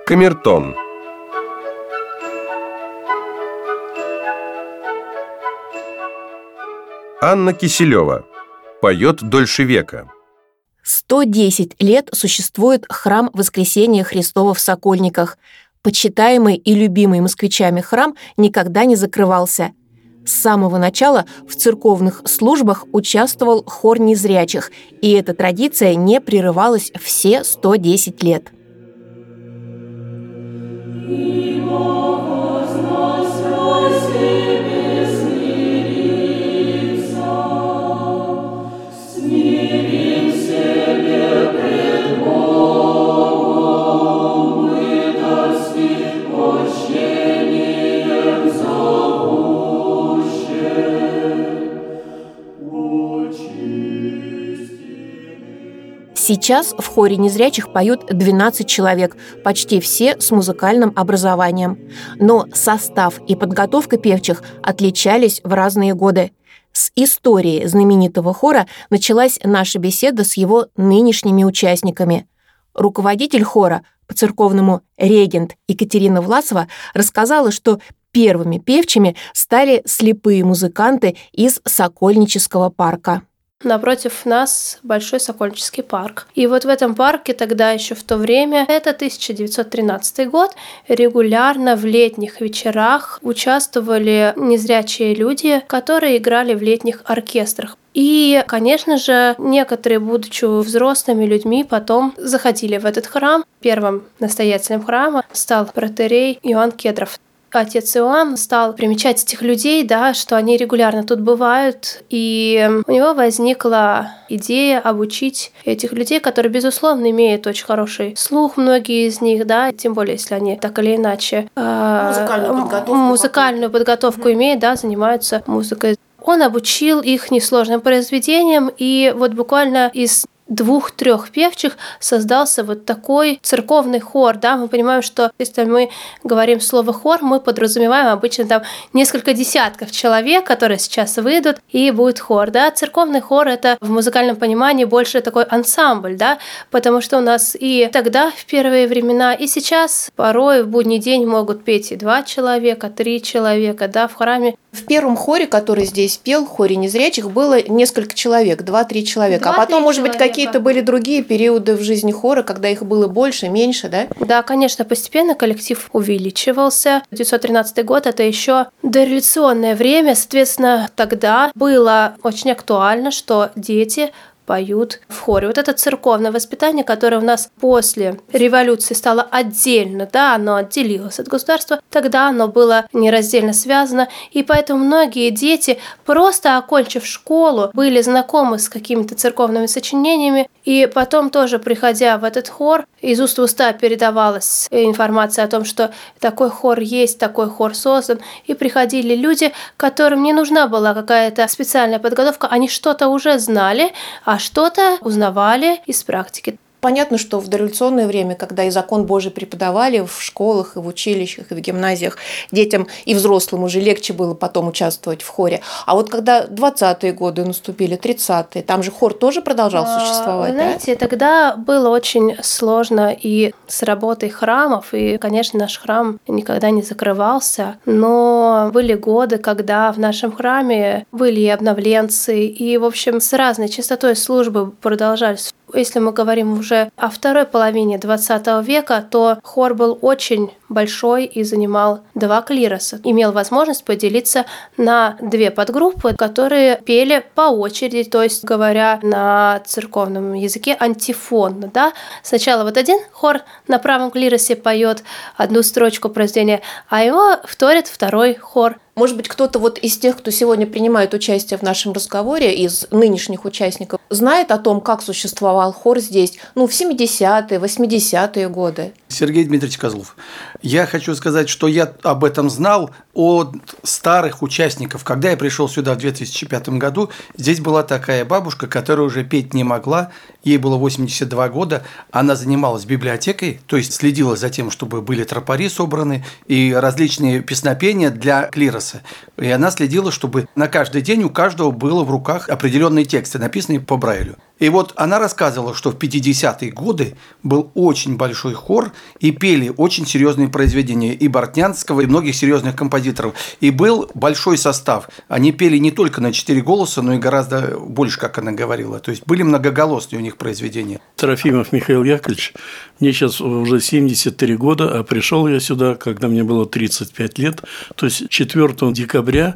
Камертон. Анна Киселева поет дольше века. 110 лет существует храм Воскресения Христова в Сокольниках. Почитаемый и любимый москвичами храм никогда не закрывался. С самого начала в церковных службах участвовал хор незрячих, и эта традиция не прерывалась все 110 лет. Сейчас в хоре незрячих поют 12 человек, почти все с музыкальным образованием. Но состав и подготовка певчих отличались в разные годы. С истории знаменитого хора началась наша беседа с его нынешними участниками. Руководитель хора, по-церковному регент Екатерина Власова, рассказала, что первыми певчими стали слепые музыканты из Сокольнического парка. Напротив нас большой Сокольнический парк. И вот в этом парке тогда еще в то время, это 1913 год, регулярно в летних вечерах участвовали незрячие люди, которые играли в летних оркестрах. И, конечно же, некоторые, будучи взрослыми людьми, потом заходили в этот храм. Первым настоятелем храма стал протоиерей Иоанн Кедров. Отец Иоанн стал примечать этих людей, что они регулярно тут бывают, и у него возникла идея обучить этих людей, которые, безусловно, имеют очень хороший слух, многие из них, тем более, если они так или иначе музыкальную подготовку имеют, занимаются музыкой. Он обучил их несложным произведениям, и вот буквально из 2-3 певчих создался вот такой церковный хор. Мы понимаем, что если мы говорим слово «хор», мы подразумеваем обычно там несколько десятков человек, которые сейчас выйдут, и будет хор. Церковный хор — это в музыкальном понимании больше такой ансамбль, потому что у нас и тогда, в первые времена, и сейчас порой в будний день могут петь и 2 человека, 3 человека, в храме. В первом хоре, который здесь пел, хоре незрячих, было несколько человек, 2-3 человека. А потом, может быть, какие-то были другие периоды в жизни хора, когда их было больше, меньше, да? Да, конечно, постепенно коллектив увеличивался. 1913 год — это еще дореволюционное время, соответственно, тогда было очень актуально, что дети поют в хоре. Вот это церковное воспитание, которое у нас после революции стало отдельно, оно отделилось от государства, тогда оно было нераздельно связано, и поэтому многие дети, просто окончив школу, были знакомы с какими-то церковными сочинениями, и потом тоже, приходя в этот хор, из уст в уста передавалась информация о том, что такой хор есть, такой хор создан, и приходили люди, которым не нужна была какая-то специальная подготовка, они что-то уже знали, а что-то узнавали из практики. Понятно, что в дореволюционное время, когда и закон Божий преподавали в школах, и в училищах, и в гимназиях, детям и взрослым уже легче было потом участвовать в хоре. А вот когда 20-е годы наступили, 30-е, там же хор тоже продолжал существовать, Знаете, тогда было очень сложно и с работой храмов, и, конечно, наш храм никогда не закрывался, но были годы, когда в нашем храме были и обновленцы, и, в общем, с разной частотой службы продолжались. Если мы говорим уже о второй половине XX века, то хор был очень большой и занимал 2 клироса. Имел возможность поделиться на 2 подгруппы, которые пели по очереди, то есть говоря на церковном языке антифонно. Сначала вот один хор на правом клиросе поет одну строчку произведения, а его вторит второй хор. Может быть, кто-то вот из тех, кто сегодня принимает участие в нашем разговоре, из нынешних участников, знает о том, как существовал хор здесь, в 70-е, 80-е годы? Сергей Дмитриевич Козлов. Я хочу сказать, что я об этом знал от старых участников. Когда я пришел сюда в 2005 году, здесь была такая бабушка, которая уже петь не могла, ей было 82 года, она занималась библиотекой, то есть следила за тем, чтобы были тропари собраны и различные песнопения для клироса. И она следила, чтобы на каждый день у каждого было в руках определенные тексты, написанные по Брайлю. И вот она рассказывала, что в 50-е годы был очень большой хор, и пели очень серьезные произведения и Бортнянского, и многих серьезных композиторов. И был большой состав. Они пели не только на 4 голоса, но и гораздо больше, как она говорила. То есть были многоголосные у них произведения. Трофимов Михаил Яковлевич, мне сейчас уже 73 года, а пришел я сюда, когда мне было 35 лет, то есть 4 декабря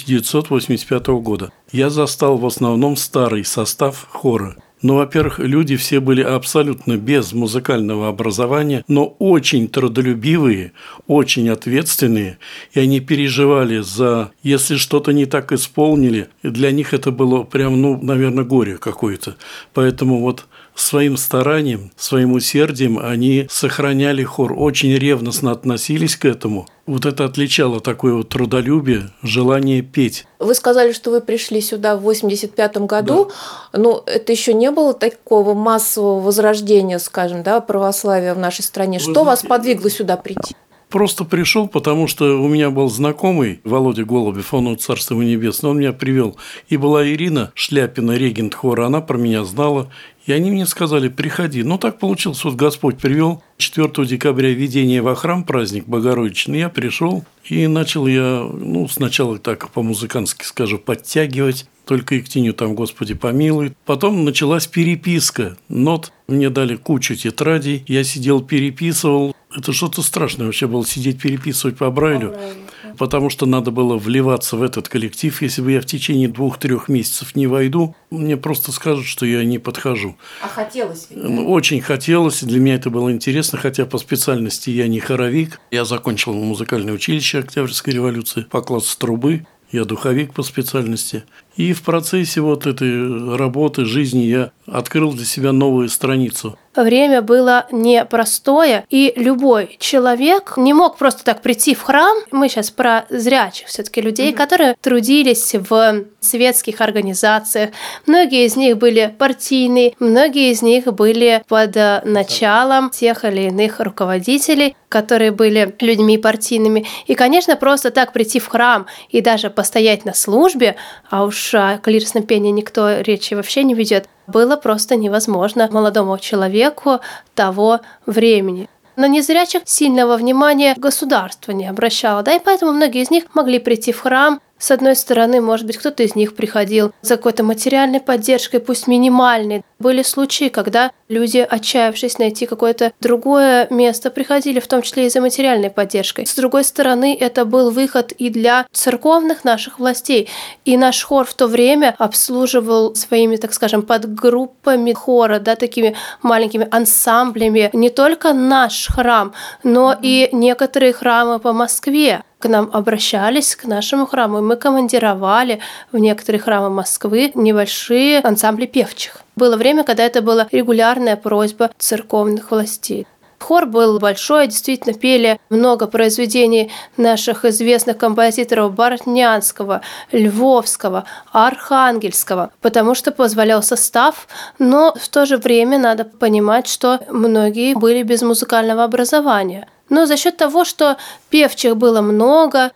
1985 года. Я застал в основном старый состав хора. Ну, во-первых, люди все были абсолютно без музыкального образования, но очень трудолюбивые, очень ответственные, и они переживали за, если что-то не так исполнили, и для них это было прям, наверное, горе какое-то. Поэтому вот своим старанием, своим усердием они сохраняли хор, очень ревностно относились к этому. Вот это отличало такое вот трудолюбие, желание петь. Вы сказали, что вы пришли сюда в 85-м году, да. Но это еще не было такого массового возрождения, скажем, да, православия в нашей стране. Что вас подвигло сюда прийти? Просто пришел, потому что у меня был знакомый Володя Голубев, он Царство Небесное, он меня привел. И была Ирина Шляпина, регент хора, она про меня знала. И они мне сказали, приходи. Ну, так получилось, вот Господь привел. 4 декабря введение во храм, праздник Богородичный. Я пришел и начал я, сначала так по-музыкански скажу, подтягивать. Только Иктиню там, Господи, помилуй. Потом началась переписка нот. Мне дали кучу тетрадей. Я сидел, переписывал. Это что-то страшное вообще было сидеть, переписывать по Брайлю. Потому что надо было вливаться в этот коллектив. Если бы я в течение 2-3 месяцев не войду, мне просто скажут, что я не подхожу. А хотелось ведь? Очень хотелось. Для меня это было интересно, хотя по специальности я не хоровик. Я закончил музыкальное училище Октябрьской революции по классу трубы. Я духовик по специальности. И в процессе вот этой работы, жизни я открыл для себя новую страницу. Время было непростое, и любой человек не мог просто так прийти в храм. Мы сейчас про зрячих все-таки людей, которые трудились в светских организациях. Многие из них были партийные, многие из них были под началом тех или иных руководителей, которые были людьми партийными. И, конечно, просто так прийти в храм и даже постоять на службе, а уж о клиросном пении никто речи вообще не ведет, было просто невозможно молодому человеку того времени. На незрячих сильного внимания государство не обращало, и поэтому многие из них могли прийти в храм. С одной стороны, может быть, кто-то из них приходил за какой-то материальной поддержкой, пусть минимальной. Были случаи, когда люди, отчаявшись найти какое-то другое место, приходили в том числе и за материальной поддержкой. С другой стороны, это был выход и для церковных наших властей. И наш хор в то время обслуживал своими, так скажем, подгруппами хора, такими маленькими ансамблями не только наш храм, но и некоторые храмы по Москве. К нам обращались, к нашему храму, и мы командировали в некоторые храмы Москвы небольшие ансамбли певчих. Было время, когда это была регулярная просьба церковных властей. Хор был большой, действительно пели много произведений наших известных композиторов Бортнянского, Львовского, Архангельского, потому что позволял состав, но в то же время надо понимать, что многие были без музыкального образования. Но за счет того, что певчих было много,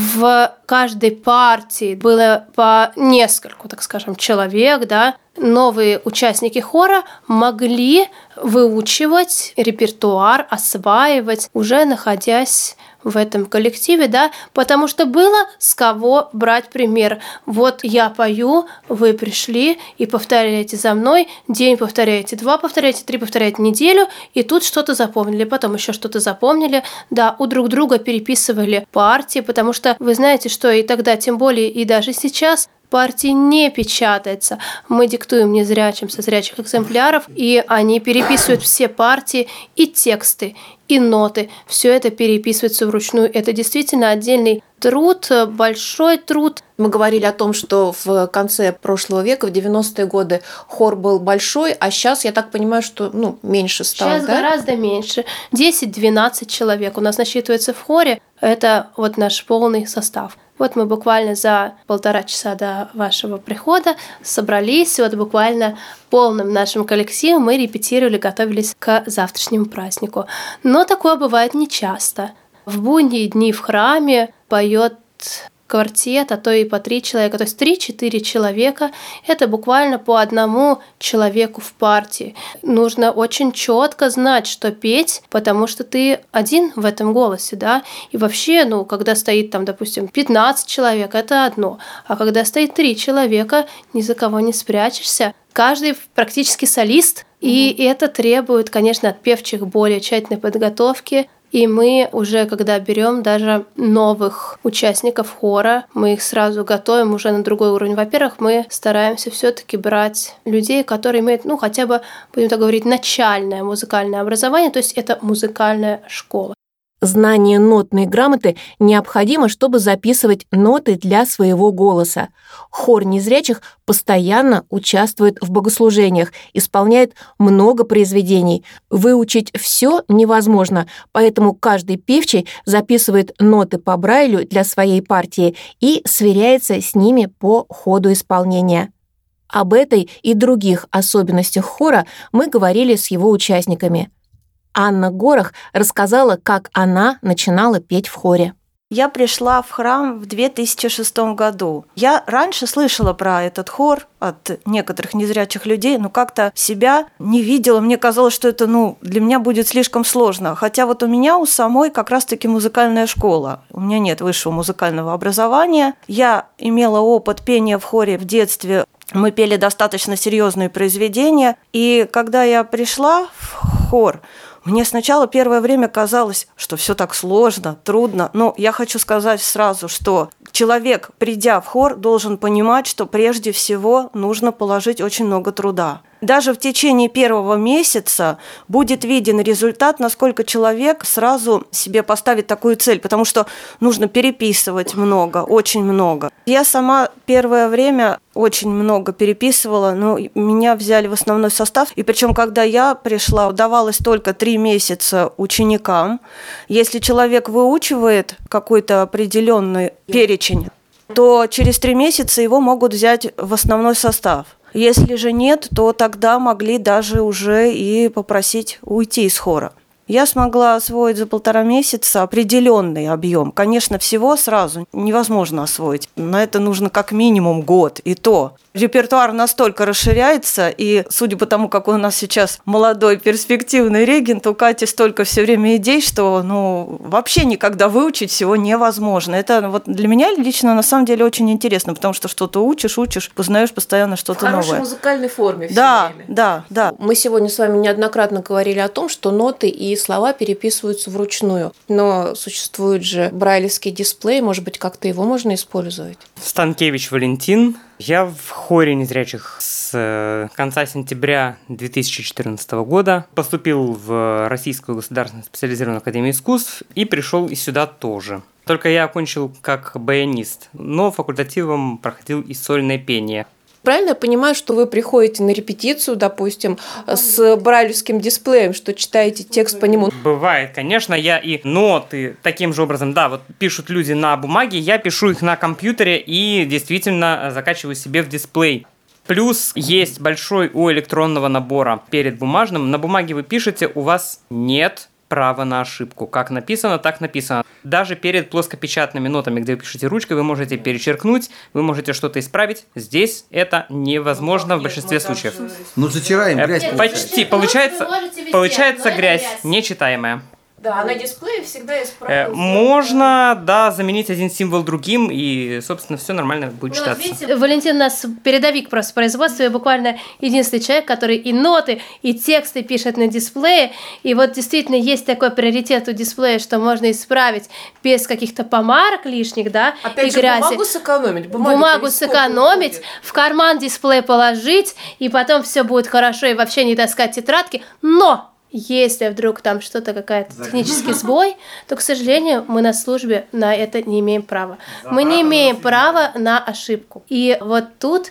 в каждой партии было по нескольку, так скажем, человек, новые участники хора могли выучивать репертуар, осваивать, уже находясь в этом коллективе, потому что было с кого брать пример. Вот я пою, вы пришли и повторяете за мной, день повторяете, 2 повторяете, 3 повторяете неделю, и тут что-то запомнили, потом еще что-то запомнили, у друг друга переписывали партии, потому что вы знаете, что и тогда, тем более и даже сейчас, партии не печатается. Мы диктуем незрячим со зрячих экземпляров, и они переписывают все партии и тексты, и ноты. Все это переписывается вручную. Это действительно отдельный труд, большой труд. Мы говорили о том, что в конце прошлого века, в 90-е годы, хор был большой, а сейчас, я так понимаю, что меньше стал, Сейчас гораздо меньше. 10-12 человек у нас насчитывается в хоре. Это вот наш полный состав. Вот мы буквально за 1,5 часа до вашего прихода собрались, вот буквально полным нашим коллективом мы репетировали, готовились к завтрашнему празднику. Но такое бывает нечасто. В будние дни в храме поет квартет, а то и по 3 человека, то есть 3-4 человека. Это буквально по 1 человеку в партии. Нужно очень четко знать, что петь, потому что ты один в этом голосе, да. И вообще, когда стоит там, допустим, 15 человек, это одно. А когда стоит 3 человека, ни за кого не спрячешься. Каждый практически солист, и это требует, конечно, от певчих более тщательной подготовки. И мы уже, когда берем даже новых участников хора, мы их сразу готовим уже на другой уровень. Во-первых, мы стараемся все-таки брать людей, которые имеют, хотя бы, будем так говорить, начальное музыкальное образование, то есть это музыкальная школа. Знание нотной грамоты необходимо, чтобы записывать ноты для своего голоса. Хор незрячих постоянно участвует в богослужениях, исполняет много произведений. Выучить все невозможно, поэтому каждый певчий записывает ноты по Брайлю для своей партии и сверяется с ними по ходу исполнения. Об этой и других особенностях хора мы говорили с его участниками. Анна Горох рассказала, как она начинала петь в хоре. Я пришла в храм в 2006 году. Я раньше слышала про этот хор от некоторых незрячих людей, но как-то себя не видела. Мне казалось, что это для меня будет слишком сложно. Хотя вот у меня у самой как раз-таки музыкальная школа. У меня нет высшего музыкального образования. Я имела опыт пения в хоре в детстве. Мы пели достаточно серьезные произведения. И когда я пришла в хор, мне сначала первое время казалось, что все так сложно, трудно, но я хочу сказать сразу, что человек, придя в хор, должен понимать, что прежде всего нужно положить очень много труда. Даже в течение первого месяца будет виден результат, насколько человек сразу себе поставит такую цель, потому что нужно переписывать много, очень много. Я сама первое время очень много переписывала, но меня взяли в основной состав. И причем, когда я пришла, давалось только 3 месяца ученикам. Если человек выучивает какой-то определенный перечень, то через 3 месяца его могут взять в основной состав. Если же нет, то тогда могли даже уже и попросить уйти из хора. Я смогла освоить за 1,5 месяца определенный объем. Конечно, всего сразу невозможно освоить. На это нужно как минимум год, и то. Репертуар настолько расширяется, и судя по тому, какой у нас сейчас молодой перспективный регент, у Кати столько все время идей, что вообще никогда выучить всего невозможно. Это вот для меня лично на самом деле очень интересно, потому что что-то учишь, познаешь постоянно что-то новое. В хорошей музыкальной форме все время. Да. Мы сегодня с вами неоднократно говорили о том, что ноты и слова переписываются вручную, но существует же брайлевский дисплей, может быть, как-то его можно использовать? Станкевич Валентин. Я в хоре незрячих с конца сентября 2014 года. Поступил в Российскую государственную специализированную академию искусств и пришел и сюда тоже. Только я окончил как баянист, но факультативом проходил и сольное пение. Правильно я понимаю, что вы приходите на репетицию, допустим, с брайлевским дисплеем, что читаете текст по нему? Бывает, конечно, я и ноты таким же образом, вот пишут люди на бумаге, я пишу их на компьютере и действительно закачиваю себе в дисплей. Плюс есть большой у электронного набора перед бумажным. На бумаге вы пишете, у вас нет права на ошибку. Как написано, так написано. Даже перед плоскопечатными нотами, где вы пишете ручкой, вы можете перечеркнуть, вы можете что-то исправить. Здесь это невозможно в большинстве случаев. Затираем грязь. Почти. Получается грязь нечитаемая. Да, на дисплее всегда исправить. Можно, да, заменить один символ другим, и, собственно, все нормально будет читаться. Видите, Валентин у нас передовик просто производства, и буквально единственный человек, который и ноты, и тексты пишет на дисплее. И вот действительно есть такой приоритет у дисплея, что можно исправить без каких-то помарок лишних, да, Опять и же, грязи. бумагу сэкономить. Бумагу сэкономить, в карман дисплей положить, и потом все будет хорошо, и вообще не таскать тетрадки. Но если вдруг там что-то, какая-то технический сбой, то, к сожалению, мы на службе на это не имеем права. Мы не имеем права на ошибку. И вот тут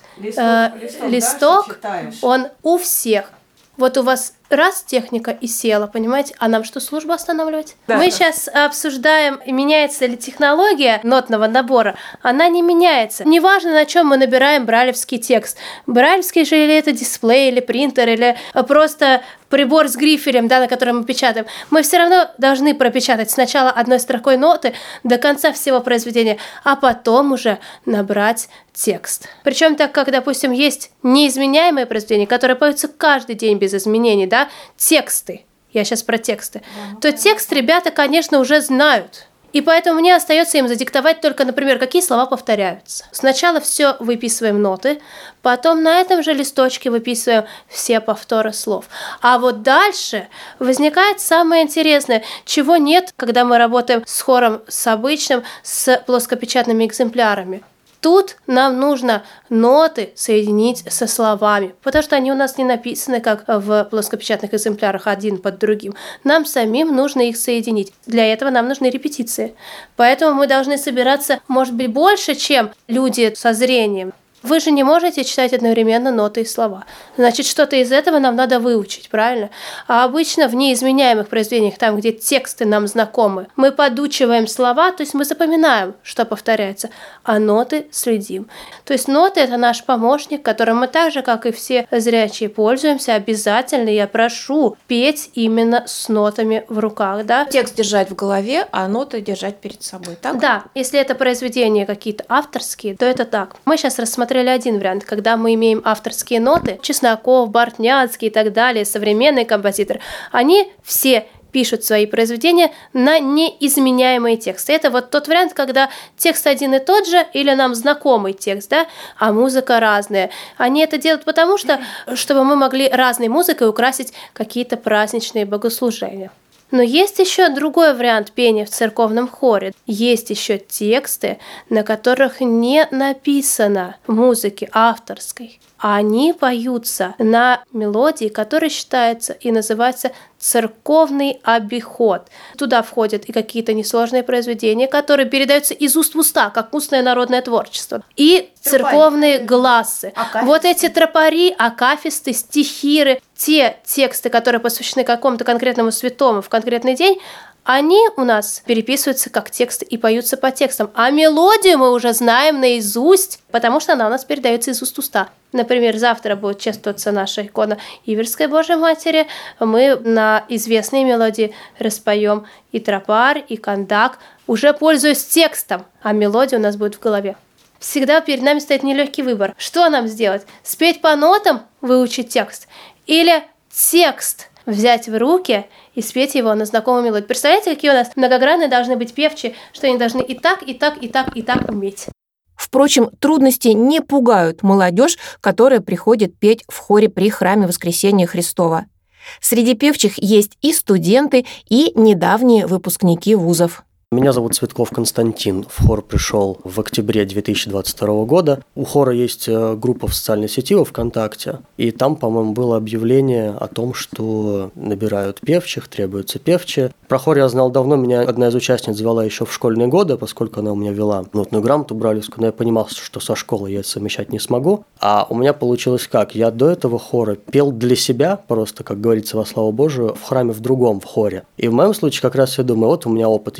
листок, он у всех. Вот у вас раз техника и села, понимаете, а нам что, службу останавливать? Да. Мы сейчас обсуждаем, меняется ли технология нотного набора. Она не меняется. Неважно, на чем мы набираем брайлевский текст. Брайлевский же или это дисплей, или принтер, или просто прибор с грифелем, да, на котором мы печатаем. Мы все равно должны пропечатать сначала одной строкой ноты до конца всего произведения, а потом уже набрать текст. Причем так как, допустим, есть неизменяемые произведения, которые поются каждый день без изменений, да, тексты, я сейчас про тексты, то текст ребята, конечно, уже знают. И поэтому мне остается им задиктовать только, например, какие слова повторяются. Сначала все выписываем ноты, потом на этом же листочке выписываем все повторы слов. А вот дальше возникает самое интересное, чего нет, когда мы работаем с хором, с обычным, с плоскопечатными экземплярами. Тут нам нужно ноты соединить со словами, потому что они у нас не написаны, как в плоскопечатных экземплярах, один под другим. Нам самим нужно их соединить. Для этого нам нужны репетиции. Поэтому мы должны собираться, может быть, больше, чем люди со зрением. Вы же не можете читать одновременно ноты и слова. Значит, что-то из этого нам надо выучить, правильно? А обычно в неизменяемых произведениях, там, где тексты нам знакомы, мы подучиваем слова, то есть мы запоминаем, что повторяется, а ноты следим. То есть ноты – это наш помощник, которым мы так же, как и все зрячие, пользуемся обязательно. Я прошу петь именно с нотами в руках, да? Текст держать в голове, а ноты держать перед собой, так? Да, если это произведения какие-то авторские, то это так. Мы сейчас рассмотрели один вариант, когда мы имеем авторские ноты, Чесноков, Бортняцкий и так далее, современные композиторы, они все пишут свои произведения на неизменяемые тексты. Это вот тот вариант, когда текст один и тот же, или нам знакомый текст, да, а музыка разная. Они это делают потому, что, чтобы мы могли разной музыкой украсить какие-то праздничные богослужения. Но есть еще другой вариант пения в церковном хоре. Есть еще тексты, на которых не написано музыки авторской. А они поются на мелодии, которая считается и называется церковный обиход. Туда входят и какие-то несложные произведения, которые передаются из уст в уста, как устное народное творчество. И церковные глассы. Вот эти тропари, акафисты, стихиры, те тексты, которые посвящены какому-то конкретному святому в конкретный день, они у нас переписываются как тексты и поются по текстам. А мелодию мы уже знаем наизусть, потому что она у нас передается из уст в уста. Например, завтра будет чествоваться наша икона Иверской Божьей Матери. Мы на известные мелодии распоем и тропарь, и кондак, уже пользуясь текстом, а мелодия у нас будет в голове. Всегда перед нами стоит нелегкий выбор. Что нам сделать? Спеть по нотам, выучить текст? Или текст взять в руки и спеть его на знакомую мелодию? Представляете, какие у нас многогранные должны быть певчие, что они должны и так, и так, и так, и так уметь. Впрочем, трудности не пугают молодежь, которая приходит петь в хоре при храме Воскресения Христова. Среди певчих есть и студенты, и недавние выпускники вузов. Меня зовут Цветков Константин. В хор пришел в октябре 2022 года. У хора есть группа в социальной сети во ВКонтакте. И там, по-моему, было объявление о том, что набирают певчих, требуются певчие. Про хор я знал давно. Меня одна из участниц звала еще в школьные годы, поскольку она у меня вела нотную грамоту брайлевскую. Но я понимал, что со школой я это совмещать не смогу. А у меня получилось как? Я до этого хора пел для себя, просто, как говорится, во славу Божию, в храме в другом, в хоре. И в моем случае как раз я думаю, вот у меня опыт есть,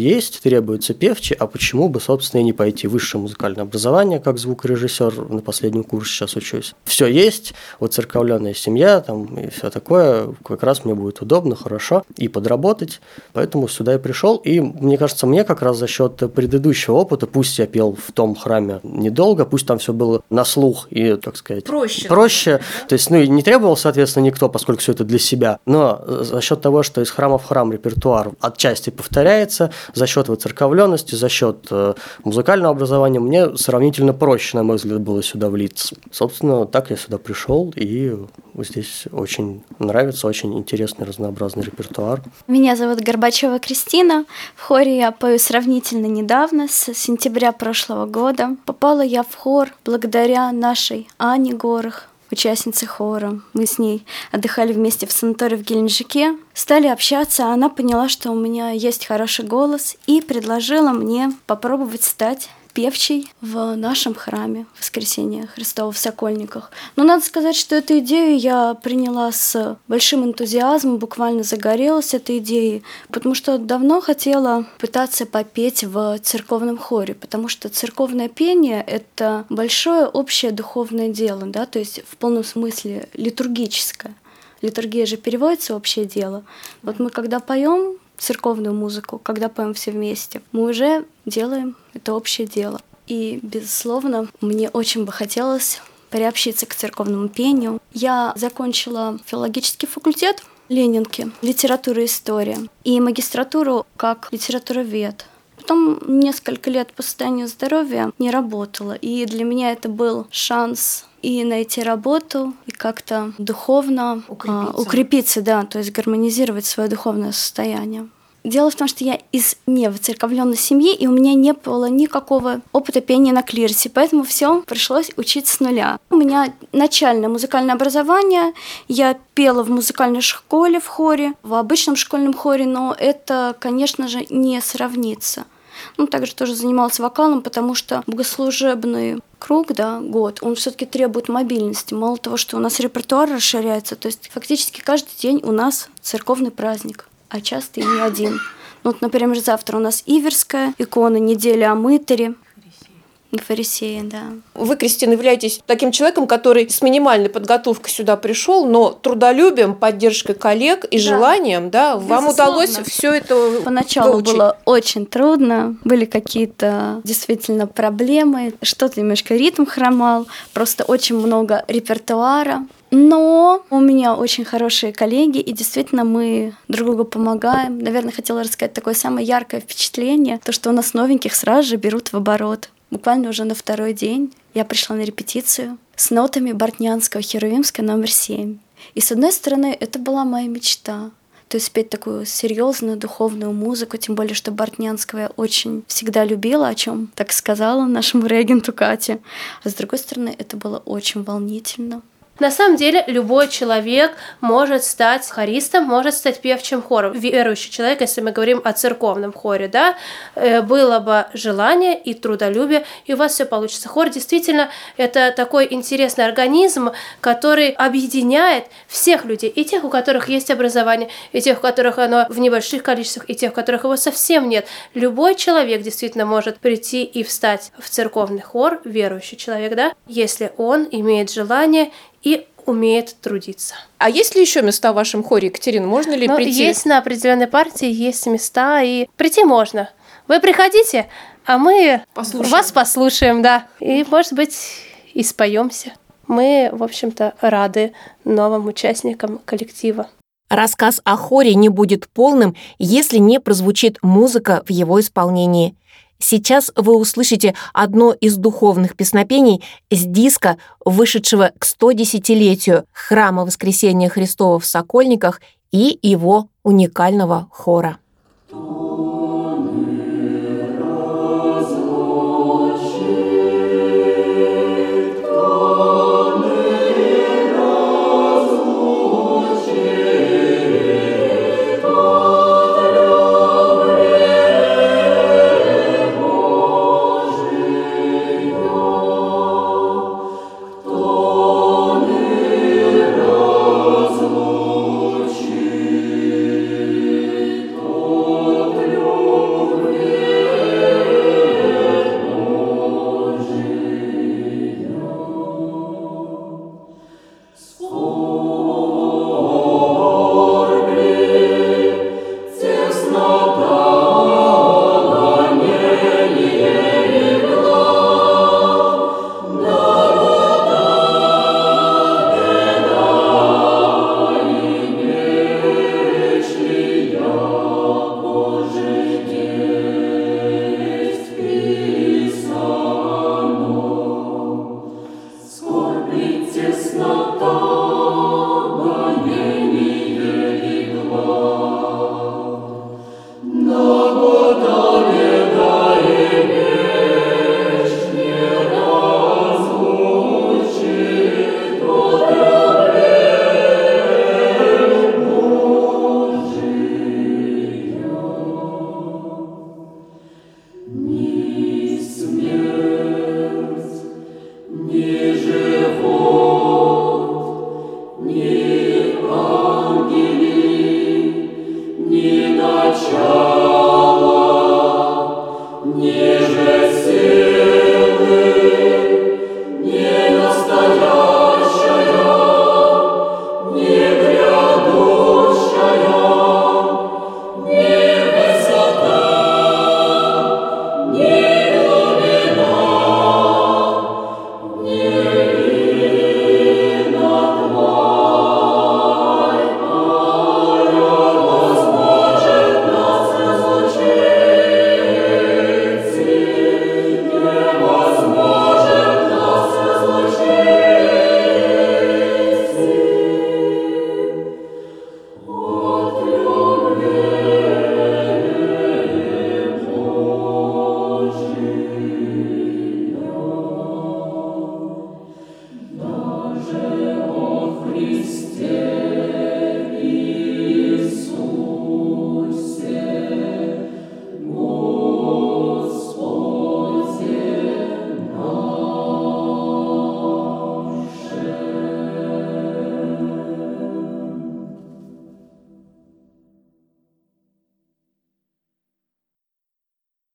требуется певчий, а почему бы, собственно, и не пойти в высшее музыкальное образование, как звукорежиссер, на последнем курсе сейчас учусь. Все есть, вот церковленная семья там и все такое, как раз мне будет удобно, хорошо и подработать, поэтому сюда и пришел. И мне кажется, мне как раз за счет предыдущего опыта, пусть я пел в том храме недолго, пусть там все было на слух и, так сказать, проще. То есть, и не требовал, соответственно, никто, поскольку все это для себя, но за счет того, что из храма в храм репертуар отчасти повторяется, за счет выцерковленности, за счет музыкального образования мне сравнительно проще, на мой взгляд, было сюда влиться. Собственно, так я сюда пришел, и здесь очень нравится, очень интересный, разнообразный репертуар. Меня зовут Горбачева Кристина. В хоре я пою сравнительно недавно, с сентября прошлого года. Попала я в хор благодаря нашей Ане Горох, участнице хора. Мы с ней отдыхали вместе в санатории в Геленджике, стали общаться, а она поняла, что у меня есть хороший голос, и предложила мне попробовать стать певчей в нашем храме Воскресения Христова в Сокольниках. Но надо сказать, что эту идею я приняла с большим энтузиазмом, буквально загорелась этой идеей, потому что давно хотела пытаться попеть в церковном хоре, потому что церковное пение — это большое общее духовное дело, да, то есть в полном смысле литургическое. Литургия же переводится «общее дело». Вот мы когда поем церковную музыку, когда поем все вместе, мы уже делаем это общее дело. И, безусловно, мне очень бы хотелось приобщиться к церковному пению. Я закончила филологический факультет Ленинки, литература и история, и магистратуру как литературовед. Потом несколько лет по состоянию здоровья не работала, и для меня это был шанс и найти работу, и как-то духовно укрепиться, да, то есть гармонизировать свое духовное состояние. Дело в том, что я из невоцерковленной семьи, и у меня не было никакого опыта пения на клиросе, поэтому все пришлось учиться с нуля. У меня начальное музыкальное образование, я пела в музыкальной школе в хоре, в обычном школьном хоре, но это, конечно же, не сравнится. Также тоже занималась вокалом, потому что богослужебный круг, да, год, он все-таки требует мобильности. Мало того, что у нас репертуар расширяется, то есть фактически каждый день у нас церковный праздник, а часто и не один. Например, завтра у нас Иверская икона, неделя о мытаре. Фарисеи, да. Вы, Кристина, являетесь таким человеком, который с минимальной подготовкой сюда пришел, но трудолюбием, поддержкой коллег и желанием, да, вам удалось все это Поначалу выучить. Было очень трудно, были какие-то действительно проблемы, что-то немножко ритм хромал, просто очень много репертуара. Но у меня очень хорошие коллеги, и действительно мы друг другу помогаем. Наверное, хотела рассказать такое самое яркое впечатление, то, что у нас новеньких сразу же берут в оборот. Буквально уже на второй день я пришла на репетицию с нотами Бортнянского Херувимской номер 7. И с одной стороны, это была моя мечта. То есть петь такую серьезную духовную музыку, тем более, что Бортнянского я очень всегда любила, о чем так сказала нашему регенту Кате. А с другой стороны, это было очень волнительно. На самом деле, любой человек может стать хористом, может стать певчим хором. Верующий человек, если мы говорим о церковном хоре, да, было бы желание и трудолюбие, и у вас все получится. Хор действительно это такой интересный организм, который объединяет всех людей, и тех, у которых есть образование, и тех, у которых оно в небольших количествах, и тех, у которых его совсем нет. Любой человек действительно может прийти и встать в церковный хор, верующий человек, да, если он имеет желание и умеет трудиться. А есть ли еще места в вашем хоре, Екатерина? Можно ли прийти? Есть на определенной партии, есть места, и прийти можно. Вы приходите, а мы вас послушаем, да. И, может быть, и споемся. Мы, в общем-то, рады новым участникам коллектива. Рассказ о хоре не будет полным, если не прозвучит музыка в его исполнении. Сейчас вы услышите одно из духовных песнопений с диска, вышедшего к 110-летию Храма Воскресения Христова в Сокольниках и его уникального хора.